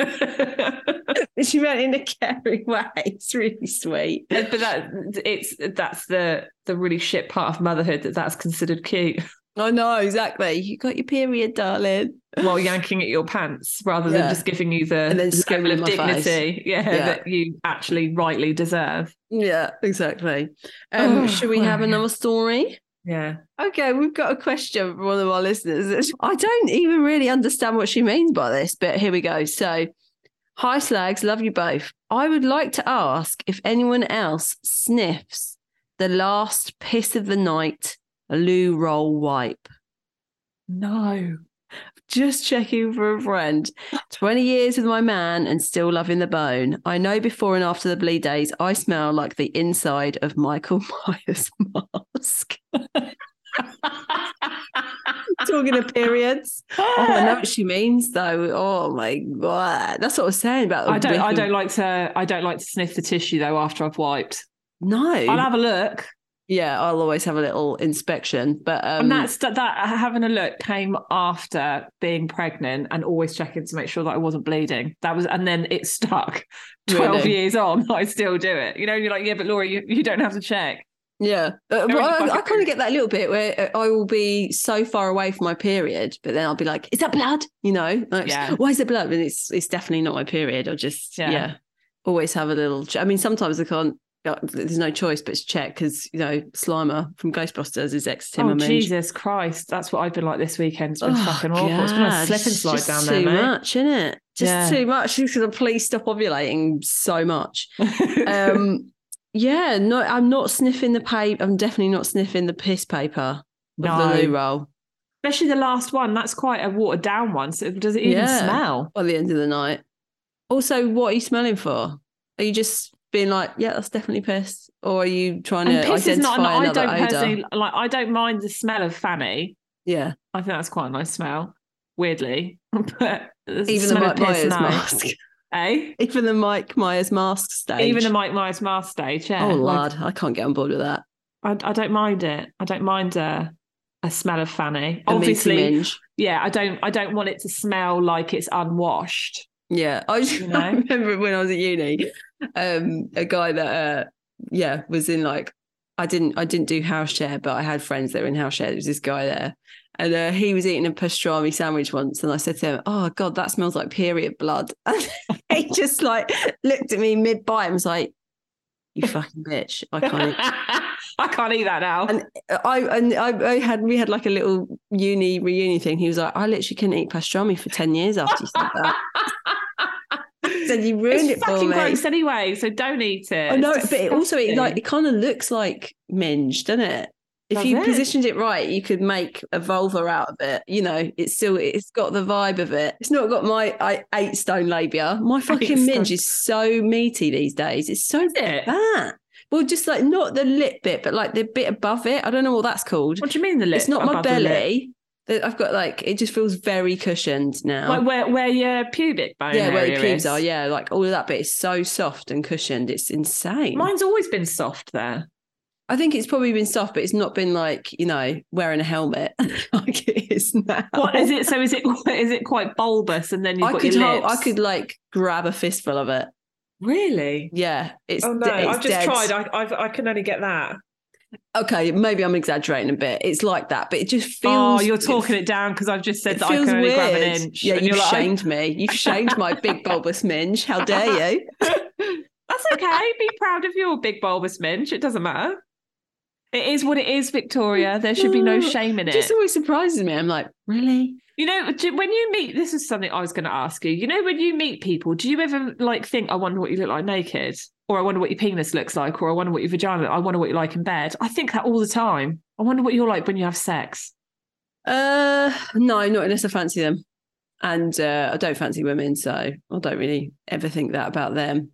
She went in a caring way. It's really sweet. But that it's that's the the really shit part of motherhood that that's considered cute. I know, exactly. You got your period, darling. While yanking at your pants rather yeah. than just giving you the and then level of dignity yeah, yeah. that you actually rightly deserve. Yeah, exactly. Um, oh, should we have another story? Yeah. Okay, we've got a question from one of our listeners. I don't even really understand what she means by this, but here we go. So, hi, slags, love you both. I would like to ask if anyone else sniffs the last piss of the night loo roll wipe. No. Just checking for a friend. twenty years with my man and still loving the bone. I know before and after the bleed days, I smell like the inside of Michael Myers' mask. Talking of periods. Oh, I know what she means though. Oh my God. That's what I was saying about I don't I don't like to I don't like to sniff the tissue though after I've wiped. No. I'll have a look. Yeah, I'll always have a little inspection. But um, and that's that, that having a look came after being pregnant and always checking to make sure that I wasn't bleeding. That was, and then it stuck. Twelve really? years on, I still do it. You know, you're like, yeah, but Laura, you, you don't have to check. Yeah, uh, but I, I kind of get that little bit where I will be so far away from my period, but then I'll be like, "Is that blood?" You know, like, yeah. Why is it blood? And it's it's definitely not my period. I'll just yeah, yeah always have a little. I mean, sometimes I can't. There's no choice but to check because, you know, Slimer from Ghostbusters is ex Tim. Oh, Jesus Christ. That's what I've been like this weekend. It's been oh, fucking awful. God. It's been a slip and slide it's down too there, mate. Too much, isn't it? Just yeah. too much. She's going to please stop ovulating so much. um, yeah, no, I'm not sniffing the paper. I'm definitely not sniffing the piss paper of no. the loo roll. Especially the last one. That's quite a watered down one. So does it even yeah, smell? By the end of the night. Also, what are you smelling for? Are you just being like, yeah, that's definitely piss? Or are you trying and to piss identify is not, another I don't odour? personally, like, I don't mind the smell of fanny. Yeah. I think that's quite a nice smell, weirdly. But even the Mike Myers no. mask. Eh? Even the Mike Myers mask stage. Even the Mike Myers mask stage, yeah. Oh, like, lad, I can't get on board with that. I, I don't mind it. I don't mind a, a smell of fanny. A Obviously, yeah, I don't I don't want it to smell like it's unwashed. Yeah, I, just, you know? I remember when I was at uni, um, a guy that, uh, yeah, was in like, I didn't I didn't do house share, but I had friends that were in house share. There was this guy there, and uh, he was eating a pastrami sandwich once, and I said to him, "Oh God, that smells like period blood." And he just like looked at me mid bite and was like, "You fucking bitch! I can't eat." I can't eat that now. And I and I, I had we had like a little uni reunion thing. He was like, "I literally couldn't eat pastrami for ten years after you said that." Said you ruined it's it for fucking me. gross anyway, so don't eat it. I know, It's but it also it disgusting. like it kind of looks like minge, doesn't it? If Does you it? positioned it right, you could make a vulva out of it. You know, it's still it's got the vibe of it. It's not got my I, eight stone labia. My fucking Eight minge stone. is so meaty these days. It's so it? fat. Well, just like not the lip bit, but like the bit above it. I don't know what that's called. What do you mean the lip? It's not my above the lip? belly. That I've got like it just feels very cushioned now. Like where, where your pubic bone yeah, where the area pubes is. are. Yeah, like all of that bit is so soft and cushioned. It's insane. Mine's always been soft there. I think it's probably been soft, but it's not been like, you know, wearing a helmet like it is now. What is it? So is it is it quite bulbous, and then you've I got could your hold, lips? I could like grab a fistful of it. Really? Yeah, it's Oh no, d- it's I've just dead. tried. I I've, I can only get that. Okay, maybe I'm exaggerating a bit. It's like that, but it just feels. Oh, you're talking it down because I've just said It that I feels can only weird. grab an inch. Yeah, and you've you're like, shamed me. You've shamed my big bulbous minge. How dare you? That's okay. Be proud of your big bulbous minge. It doesn't matter. It is what it is, Victoria. There should be no shame in It it. just always surprises me. I'm like, really? You know, do- when you meet, this is something I was going to ask you. You know, when you meet people, do you ever like think, I wonder what you look like naked? Or I wonder what your penis looks like? Or I wonder what your vagina, I wonder what you like in bed. I think that all the time. I wonder what you're like when you have sex. Uh, no, not unless I fancy them. And uh, I don't fancy women, so I don't really ever think that about them.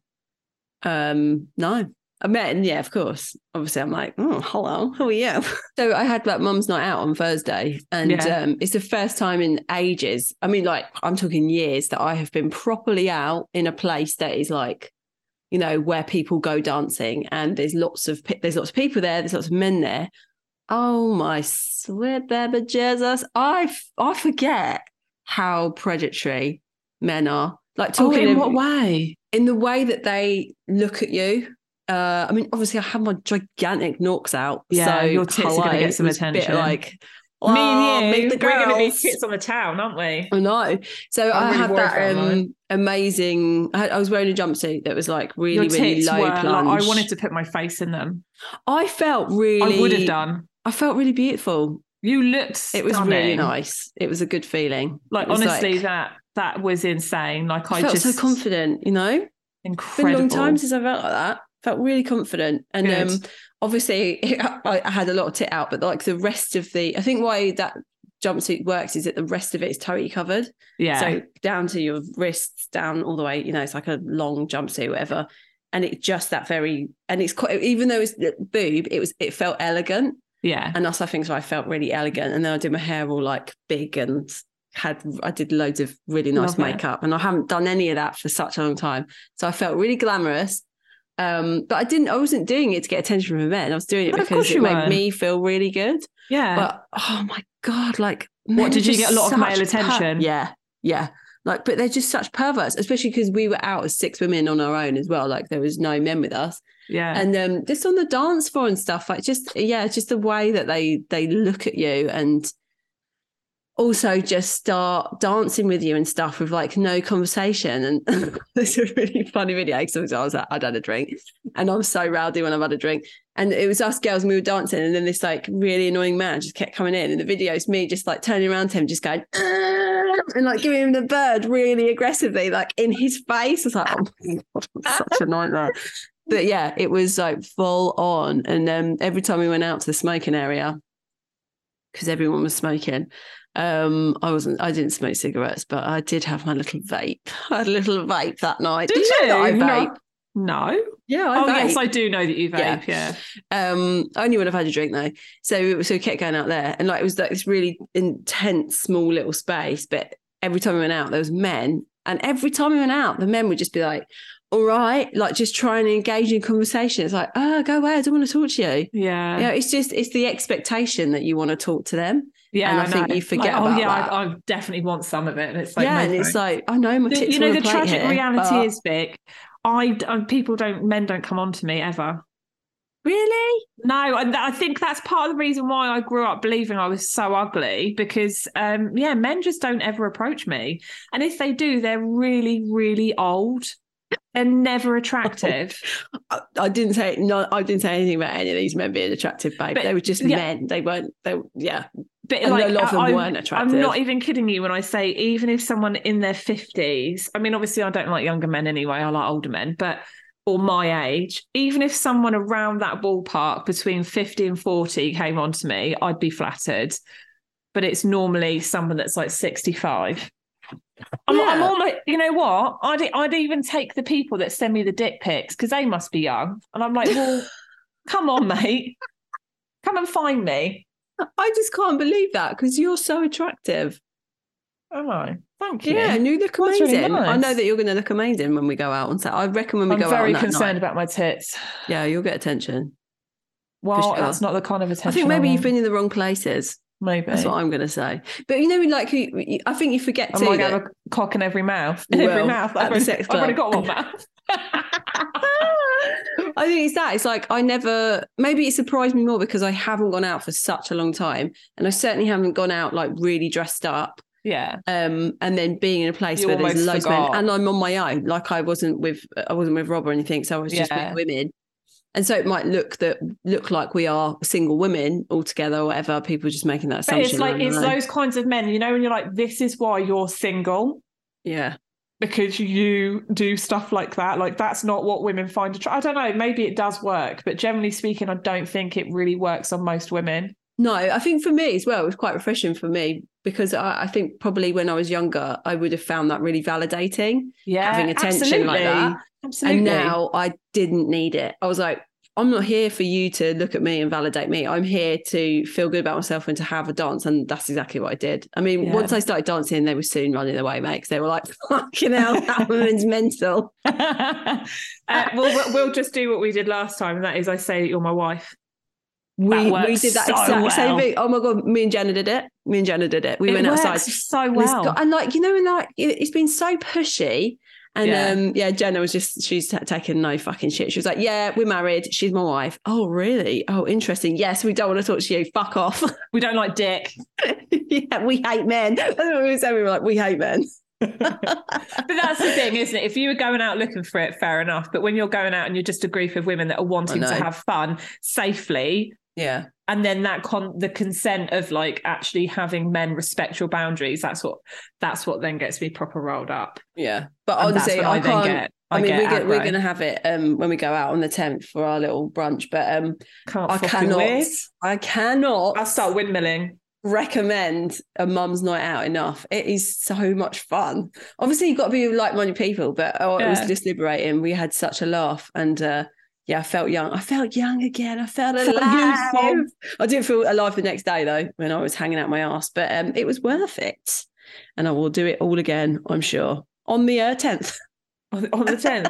Um, no. I met, yeah, of course. Obviously, I'm like, oh, hello, who are you? So I had like mum's night out on Thursday, and Yeah. um, it's the first time in ages. I mean, like, I'm talking years that I have been properly out in a place that is like, you know, where people go dancing, and there's lots of pe- there's lots of people there, there's lots of men there. Oh my sweet baby Jesus, I f- I forget how predatory men are. Like Oh, talking in in- what way? in the way that they look at you. Uh, I mean, obviously, I had my gigantic norks out. Yeah, so your tits are gonna hello, get some it was a bit attention. like, Me "Oh, and meet you, the we're going to be girls." tits on the town, aren't we? I know. So I'm I really had worried that about um, mine. amazing. I, had, I was wearing a jumpsuit that was like really, Your really tits low were, like, plunge. I wanted to put my face in them. I felt really. I would have done. I felt really beautiful. You looked It was stunning. really nice. It was a good feeling. Like, It was honestly, like- that that was insane. Like, I I felt just so confident. You know, it's incredible. been a long time since I felt like that. Felt really confident, and Good. um, obviously I, I had a lot of tit out, but like the rest of the, I think why that jumpsuit works is that the rest of it is totally covered. Yeah. So down to your wrists, down all the way. You know, it's like a long jumpsuit, whatever. And it just that very, and it's quite, even though it's boob, it was, it felt elegant. yeah. And that's, I think, so I felt really elegant. And then I did my hair all like big and had, I did loads of really nice Love it. makeup. And I haven't done any of that for such a long time. So I felt really glamorous. Um, but I didn't, I wasn't doing it to get attention from men. I was doing it But of because course it you made weren't. me feel really good. Yeah. But oh my God, like, What, men did are you just get a lot of male such attention? yeah. Yeah. Like, but they're just such perverts, especially because we were out as six women on our own as well. Like there was no men with us. yeah. And um, just on the dance floor and stuff, like just, yeah, just the way that they they look at you and also just start dancing with you and stuff with like no conversation. And there's a really funny video because I was like, I'd had a drink and I'm so rowdy when I've had a drink. And it was us girls and we were dancing, and then this like really annoying man just kept coming in. And the video is me just like turning around to him, just going, "Ah," and like giving him the bird really aggressively, like in his face. I was like, oh my God, I'm such a nightmare. But yeah, it was like full on. And um, every time we went out to the smoking area, because everyone was smoking, um, I wasn't, I didn't smoke cigarettes, but I did have my little vape. I had a little vape that night. Did know you? that I No. vape? No. Yeah, I Oh, vape. yes, I do know that you vape. Yeah. Um, only when I've had a drink though. So so we kept going out there, and like it was like this really intense small little space. But every time we went out, there was men, and every time we went out, the men would just be like, "All right," like just trying to engage in conversation. It's like, "Oh, go away! I don't want to talk to you." Yeah. You know, it's just it's the expectation that you want to talk to them. Yeah, and I think know. you forget like, about oh, yeah, that. I, I definitely want some of it. And it's like, yeah, no and it's thanks. like, I know my The- tits. you know, on the a plate tragic here, reality but- is, Vic, I, I people don't, men don't come on to me ever. Really? No, and I think that's part of the reason why I grew up believing I was so ugly because, um, yeah, men just don't ever approach me. And if they do, they're really, really old and never attractive. I, I didn't say no. I didn't say anything about any of these men being attractive, babe. But, they were just yeah. men. They weren't. They yeah. But And like, a lot of them I, weren't attractive. I'm not even kidding you when I say even if someone in their fifties, I mean, obviously I don't like younger men anyway. I like older men, but or my age, even if someone around that ballpark between fifty and forty came on to me, I'd be flattered. But it's normally someone that's like sixty-five. I'm, Yeah. I'm almost, you know what? I'd, I'd even take the people that send me the dick pics because they must be young. And I'm like, well, come on, mate. Come and find me. I just can't believe that because you're so attractive. Am I? Thank you. Yeah, and you look That's really amazing. I nice. know that you're going to look amazing when we go out on Saturday. I reckon when we I'm go out very on that concerned night, about my tits. yeah, you'll get attention. Well, sure. that's not the kind of attention I think maybe I you've want. been in the wrong places. Maybe. That's what I'm going to say. But you know, like you, you- I think you forget I too. might that- have a cock in every mouth. In You every will, mouth. at I've the already, sex I've already club. got one mouth. I think it's that. It's like I never, maybe it surprised me more because I haven't gone out for such a long time. And I certainly haven't gone out like really dressed up. Yeah. Um, and then being in a place You where there's almost loads of men forgot. and I'm on my own. Like I wasn't with, I wasn't with Rob or anything. So I was just Yeah. with women. And so it might look that look like we are single women all together or whatever. People just making that But assumption. it's like, I don't it's know. those kinds of men, you know, when you're like, this is why you're single. Yeah. Because you do stuff like that. Like, that's not what women find attractive. I don't know. Maybe it does work. But generally speaking, I don't think it really works on most women. No, I think for me as well, it was quite refreshing for me because I, I think probably when I was younger, I would have found that really validating, Yeah. having attention absolutely. like that. Absolutely. And now I didn't need it. I was like, I'm not here for you to look at me and validate me. I'm here to feel good about myself and to have a dance. And that's exactly what I did. I mean, Yeah. once I started dancing, they were soon running away, mate, because they were like, fucking hell, that woman's mental. uh, we'll, we'll just do what we did last time. And that is I say that you're my wife. We, That we works did that so exact same well. thing. Oh my God, me and Jenna did it. Me and Jenna did it. We It went works outside. so And, it's well. got- and like, you know, and like it- it's been so pushy. And Yeah. um, yeah, Jenna was just, she's t- taking no fucking shit. She was like, yeah, we're married. She's my wife. Oh, really? Oh, interesting. Yes, we don't want to talk to you. Fuck off. We don't like dick. Yeah, we hate men. That's what we were saying. We were like, we hate men. But that's the thing, isn't it? If you were going out looking for it, fair enough. But when you're going out and you're just a group of women that are wanting I to know. have fun safely, Yeah. and then that con the consent of like actually having men respect your boundaries, that's what that's what then gets me proper rolled up. Yeah. But And that's honestly, when I, I then can't. get- I, I mean, get we're, gonna, we're aggro. going to have it um, when we go out on the tenth for our little brunch. But um, Can't I fucking cannot, wait. I cannot I'll start windmilling. recommend a mum's night out enough. It is so much fun. Obviously, you've got to be with like-minded people, but oh, it was Yeah. just liberating. We had such a laugh, and uh, yeah, I felt young. I felt young again. I felt Felt alive. youthful. I didn't feel alive the next day though, when I was hanging out my ass, but um, it was worth it, and I will do it all again. I'm sure on the uh, tenth. On on the tenth.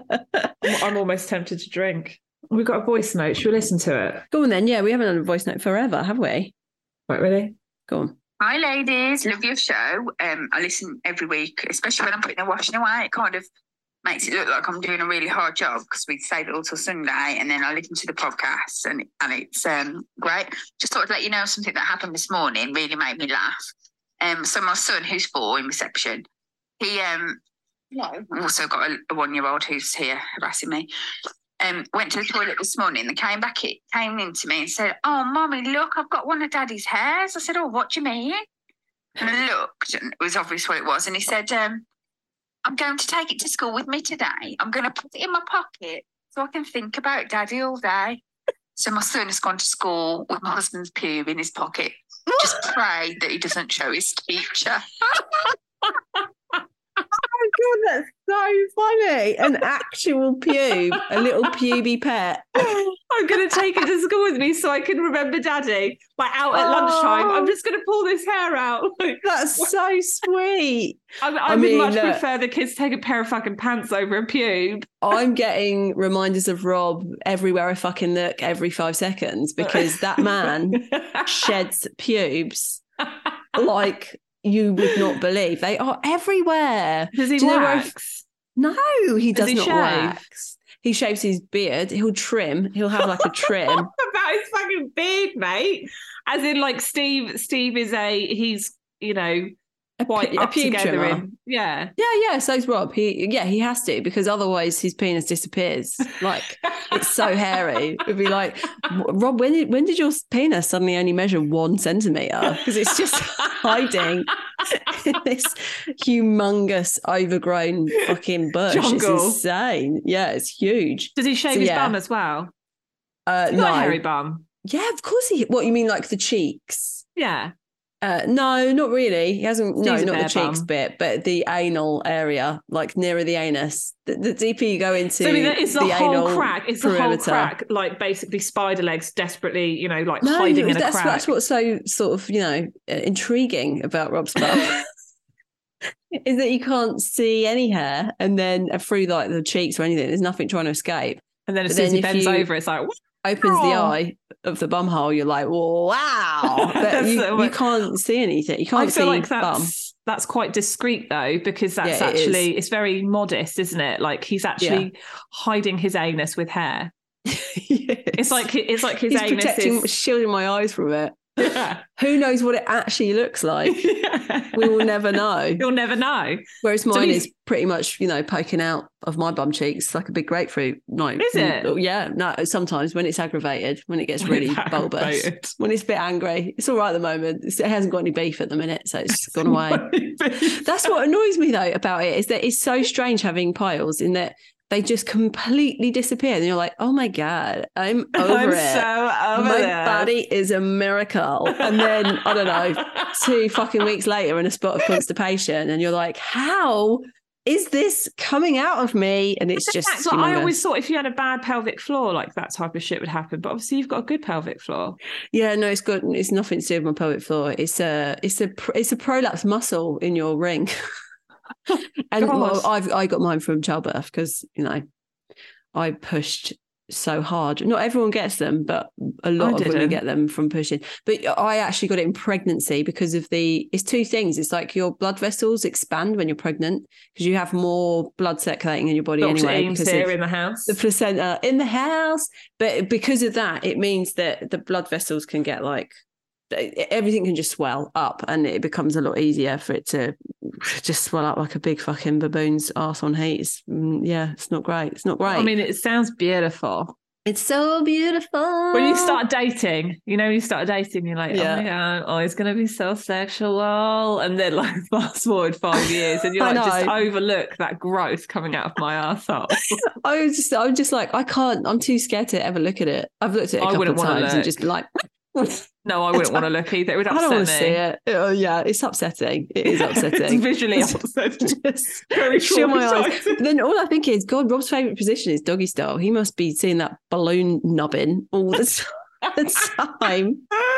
I'm, I'm almost tempted to drink. We've got a voice note. Should we listen to it? Go on then. Yeah, we haven't done a voice note forever, have we? Right, ready? Go on. Hi, ladies. Love your show. Um, I listen every week, especially when I'm putting the washing away. It kind of makes it look like I'm doing a really hard job because we save it all till Sunday, and then I listen to the podcast, and and it's um great. Just thought I'd let you know something that happened this morning. Really made me laugh. Um, so my son, who's four in reception, he um, no, I've also got a, a one-year-old who's here harassing me. Um, went to the toilet this morning and came back, it came into me and said, "Oh, Mommy, look, I've got one of Daddy's hairs." I said, "Oh, what do you mean?" And I looked, and it was obvious what it was. And he said, um, "I'm going to take it to school with me today. I'm going to put it in my pocket so I can think about Daddy all day." So my son has gone to school with my husband's pube in his pocket. Just pray that he doesn't show his teacher. Oh my God, that's so funny. An actual pube, a little puby pet. I'm going to take it to school with me so I can remember Daddy. Like out at Oh. lunchtime, I'm just going to pull this hair out. Like, That's so sweet. I, I, I would mean, much look. prefer the kids take a pair of fucking pants over a pube. I'm getting reminders of Rob everywhere I fucking look every five seconds because that man sheds pubes like you would not believe. They are everywhere. Does he Do you know where I- wax? No, he does, he not shave? wax. he shaves his beard, he'll trim. He'll have like a trim. About his fucking beard, mate. As in, like Steve. Steve is a he's you know quite a up pube together trimmer. in yeah. Yeah, yeah. So's Rob. He, yeah, he has to because otherwise his penis disappears. Like it's so hairy. It'd be like, Rob, when did when did your penis suddenly only measure one centimeter? Because it's just hiding in this humongous, overgrown fucking bush. Jungle. It's insane. Yeah, it's huge. Does he shave So, his yeah. bum as well? Uh, He's no, got a hairy bum. yeah, of course he. What you mean, like the cheeks? Yeah. Uh, no, not really. He hasn't. No, Steve's a not the bare cheeks bum. bit, but the anal area, like nearer the anus. The, the deeper you go into, So I mean, it's the, the whole anal crack. It's the whole perimeter. crack, like basically spider legs, desperately, you know, like No, hiding in a that's crack. that's what's so sort of you know uh, intriguing about Rob's bum is that you can't see any hair, and then uh, through like the cheeks or anything, there's nothing trying to escape. And then as But soon as then he if bends you- over, it's like, Opens the Oh. eye of the bum hole, you're like, wow, but That's you, so- you can't see anything. You can't I feel see like bum. that's that's quite discreet though, because that's Yeah, it actually it's very modest, isn't it? Like he's actually hiding his anus with hair. It's like it's like his He's anus protecting, is shielding my eyes from it. yeah. Who knows what it actually looks like? We will never know. You'll never know. Whereas mine he's- is pretty much, you know, poking out of my bum cheeks like a big grapefruit. No, Is it? Yeah. No, sometimes when it's aggravated, when it gets When really it's bulbous, aggravated. when it's a bit angry, it's all right at the moment. It's, it hasn't got any beef at the minute, so it's gone away. That's what annoys me though about it is that it's so strange having piles in that they just completely disappear. And you're like, oh my God, I'm over I'm it. so over My this. body is a miracle. And then, I don't know, two fucking weeks later in a spot of constipation, and you're like, how is this coming out of me? And it's just, That's what I humongous. always thought if you had a bad pelvic floor, like that type of shit would happen. But obviously you've got a good pelvic floor. Yeah, no, it's good. It's nothing to do with my pelvic floor. It's a, it's a, pr- it's a prolapse muscle in your ring. And God. well, I've I got mine from childbirth because you know I pushed so hard. Not everyone gets them, but a lot I of women didn't. get them from pushing. But I actually got it in pregnancy because of the. It's two things. It's like your blood vessels expand when you're pregnant because you have more blood circulating in your body Doctor anyway. Eames because here of in the house. the placenta in the house, but because of that, it means that the blood vessels can get like. Everything can just swell up and it becomes a lot easier for it to just swell up like a big fucking baboon's arse on heat. It's, mm, yeah, it's not great. It's not great. I mean, it sounds beautiful. it's so beautiful. When you start dating, you know, you start dating, you're like, Yeah. oh my God, oh, it's going to be so sexual. And then like fast forward five years and you're I like, just know. overlook that growth coming out of my arsehole. I was just, I was just like, I can't, I'm too scared to ever look at it. I've looked at it a I couple wouldn't of wanna times and look. just be like, No, I wouldn't want to look either. It would I don't upset want to me. see it. Oh, yeah, it's upsetting. It is it's upsetting. visually upsetting. Just Very shield my eyes. traumatising. But then all I think is, God, Rob's favourite position is doggy style. He must be seeing that balloon nubbing all the time.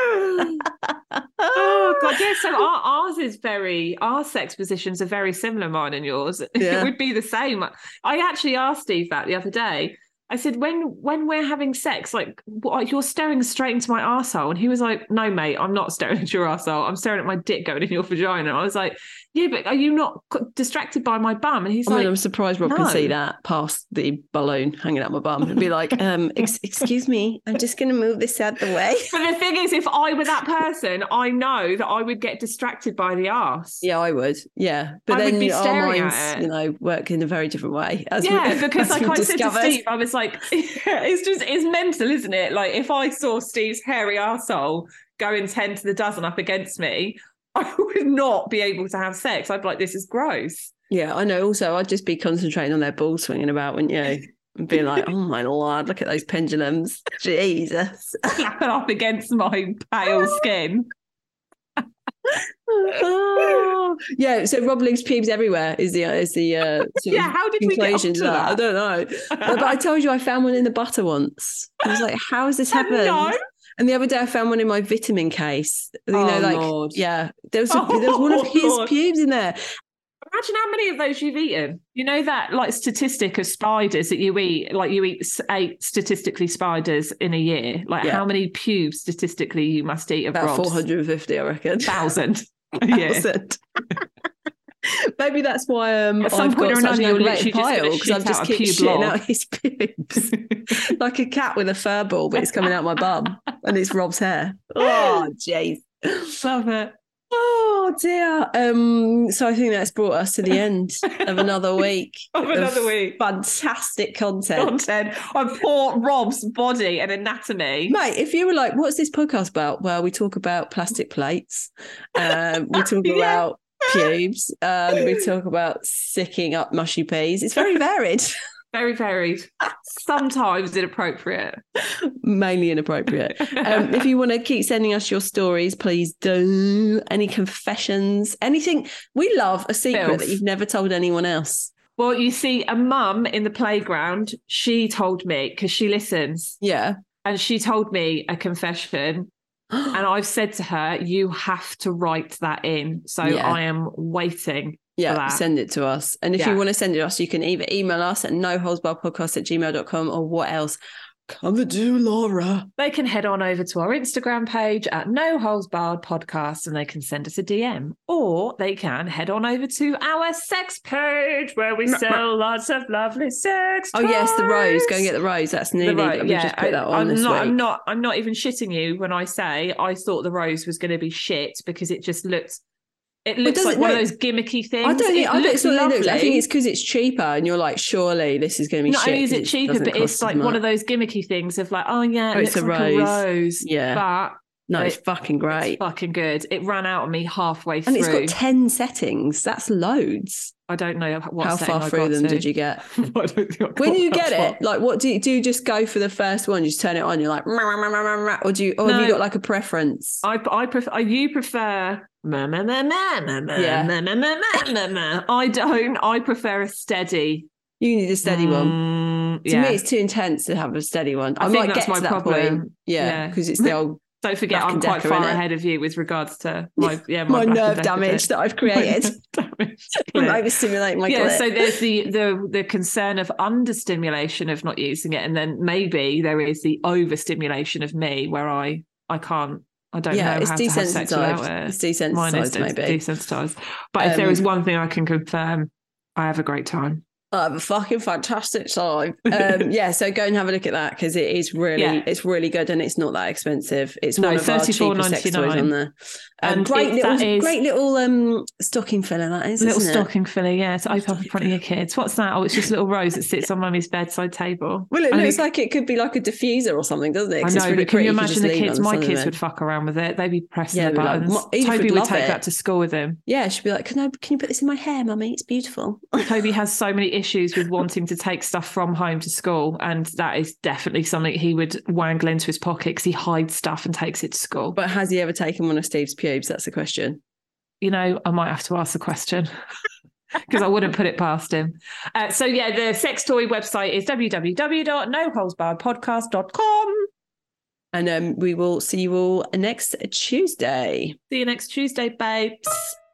Oh God, yeah. So our, ours is very our sex positions are very similar, mine and yours. Yeah. It would be the same. I actually asked Steve that the other day. I said, when when we're having sex, like what, you're staring straight into my arsehole. And he was like, no, mate, I'm not staring at your arsehole. I'm staring at my dick going in your vagina. I was like, yeah, but are you not c- distracted by my bum? And he's I mean, like, I'm surprised Rob no. can see that past the balloon hanging out my bum and be like, um, ex- excuse me, I'm just going to move this out the way. but the thing is, if I were that person, I know that I would get distracted by the arse. Yeah, I would. Yeah. But I would then be our staring at minds, it. you know, work in a very different way. As Yeah, we, because as like we've I said to discovered. Steve, I was like, it's just it's mental, isn't it? Like if I saw Steve's hairy arsehole going ten to the dozen up against me, I would not be able to have sex. I'd be like, this is gross. Yeah, I know. Also, I'd just be concentrating on their balls swinging about, wouldn't you? And being like, oh my Lord, look at those pendulums. Jesus. Slapping up against my pale skin. Oh. Yeah, so Rob leaves pubes everywhere is the is the uh, sort Yeah, of how did we get conclusion up to to that? I that? don't know. But, but I told you I found one in the butter once. I was like, how has this happened? No. And the other day I found one in my vitamin case. You Oh, know, like Lord. yeah, there was a, Oh, there was one of his Lord. pubes in there. Imagine how many of those you've eaten. You know that like statistic of spiders that you eat, like you eat s- eight statistically spiders in a year. Like Yeah. how many pubes statistically you must eat of About Rob's? four hundred and fifty, I reckon. Thousand. Yeah. Thousand. Maybe that's why um, At some I've point got or such another, an you're elevated literally just pile gonna because I've shit just out a keep pube shitting lob. out his pubes. Like a cat with a fur ball, but it's coming out my bum and it's Rob's hair. Oh, jeez. Love it. Oh dear. Um, so I think that's brought us to the end of another week. Of another week. Fantastic content. Content on poor Rob's body and anatomy. Mate, if you were like, what's this podcast about? Well, we talk about plastic plates. Um, we talk Yeah. about pubes. Um, we talk about sicking up mushy peas. It's very varied. Very varied. Sometimes inappropriate. Mainly inappropriate. Um, if you want to keep sending us your stories, please do. Any confessions, anything. We love a secret Filth. that you've never told anyone else. Well, you see, a mum in the playground, she told me, because she listens, Yeah. and she told me a confession. And I've said to her, you have to write that in. So Yeah. I am waiting. Yeah, that. send it to us. And if Yeah. you want to send it to us, you can either email us at noholesbarredpodcast at gmail dot com or what else? Come to do, Laura. They can head on over to our Instagram page at No Holes Barred Podcast and they can send us a D M. Or they can head on over to our sex page where we sell lots of lovely sex Oh, yes, the rose. toys. Go and get the rose. That's nearly. The rose, we yeah, just put that I, on I'm this not. week. I'm not. I'm not even shitting you when I say I thought the rose was going to be shit because it just looked. It looks does like it- one no, of those gimmicky things. I don't think. It I think looks it's not that it looks. I lovely. think it's because it's cheaper, and you're like, surely this is going to be Not shit. only is 'cause it cheaper, doesn't but it's cost like as one much. of those gimmicky things of like, oh yeah, Oh, it it's looks a like rose. a rose. Yeah. But No, it's it- fucking great. it's fucking good. It ran out on me halfway And through. it's got ten settings. That's loads. I don't know what How setting far I through got them to. did you get? I don't think I When got you that get far. it, like, what do you do? You just go for the first one? You just turn it on. You're like, "Meh, meh, meh, meh, meh," or do you? Or have you No. got like a preference? I I prefer. You prefer. Meh, meh, meh, meh, meh, meh, Yeah. meh, meh, meh, meh, meh, meh. I don't. I prefer a steady. You need a steady one. Mm, To yeah. me, it's too intense to have a steady one. I, I think might that's get my to that problem. point. Yeah, Yeah. because it's the old Don't forget, Black I'm and quite Decker, far innit? ahead of you with regards to my yeah my my, Black and nerve Decker damage bit. that I've created My nerve damage. from Yeah. overstimulating my Yeah, clit. so there's the the the concern of understimulation of not using it, and then maybe there is the overstimulation of me where I I can't I don't yeah, know it's how to have sex without desensitized. it. It's Mine is desensitized, maybe. desensitized. But if there Um, is one thing I can confirm, I have a great time. I have a fucking fantastic time. Um, yeah, so go and have a look at that because it is really, Yeah. it's really good and it's not that expensive. It's No, one of our thirty-four cheaper sex toys ninety-nine. on there. Um, And great it- little, that is- great little um, stocking filler that is, Little isn't it? stocking filler, yeah, to open up in front of your kids. What's that? Oh, it's just a little rose that sits on mummy's bedside table. Well, it And looks like it could be like a diffuser or something, doesn't it? I 'Cause know, it's really but can pretty. you could imagine just the leave it kids? on the My side of the kids bed. would fuck around with it. They'd be pressing Yeah, the they'd be like, buttons. "Mo- Edith Toby would would love take it." that to school with him. Yeah, she'd be like, "Can I? Can you put this in my hair, mummy? It's beautiful." Toby has so many issues with wanting to take stuff from home to school, and that is definitely something he would wangle into his pocket because he hides stuff and takes it to school. But has he ever taken one of Steve's pubes? That's the question. You know, I might have to ask the question because I wouldn't put it past him. Uh, so yeah, the sex toy website is w w w dot no holes barred podcast dot com. And um, we will see you all next Tuesday. See you next Tuesday, babes.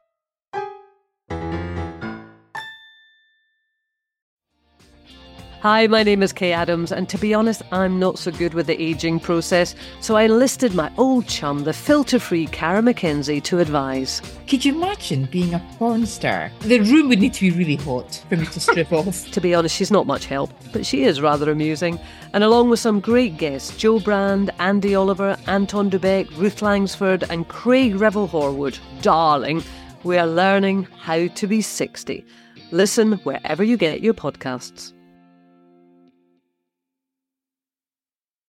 Hi, my name is Kay Adams, and to be honest, I'm not so good with the ageing process, so I enlisted my old chum, the filter-free Cara McKenzie, to advise. Could you imagine being a porn star? The room would need to be really hot for me to strip off. To be honest, she's not much help, but she is rather amusing. And along with some great guests, Joe Brand, Andy Oliver, Anton Dubeck, Ruth Langsford, and Craig Revel Horwood, darling, we are learning how to be sixty. Listen wherever you get your podcasts.